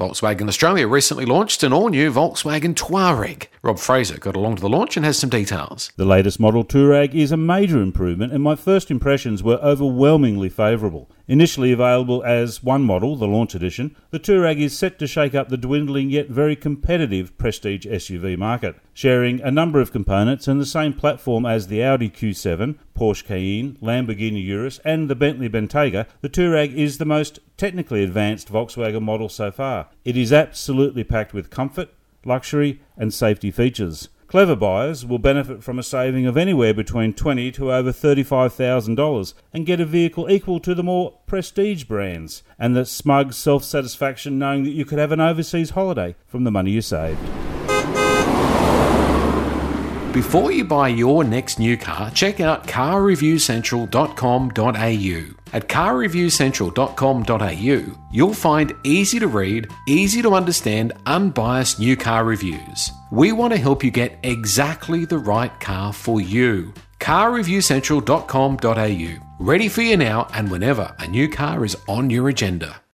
Volkswagen Australia recently launched an all-new Volkswagen Touareg. Rob Fraser got along to the launch and has some details. The latest model Touareg is a major improvement, and my first impressions were overwhelmingly favourable. Initially available as one model, the Launch Edition, the Touareg is set to shake up the dwindling yet very competitive prestige SUV market. Sharing a number of components and the same platform as the Audi Q7, Porsche Cayenne, Lamborghini Urus and the Bentley Bentayga, the Touareg is the most technically advanced Volkswagen model so far. It is absolutely packed with comfort, luxury and safety features. Clever buyers will benefit from a saving of anywhere between $20,000 to over $35,000 and get a vehicle equal to the more prestige brands, and the smug self-satisfaction knowing that you could have an overseas holiday from the money you saved. Before you buy your next new car, check out carreviewcentral.com.au. At carreviewcentral.com.au, you'll find easy-to-read, easy-to-understand, unbiased new car reviews. We want to help you get exactly the right car for you. carreviewcentral.com.au. Ready for you now and whenever a new car is on your agenda.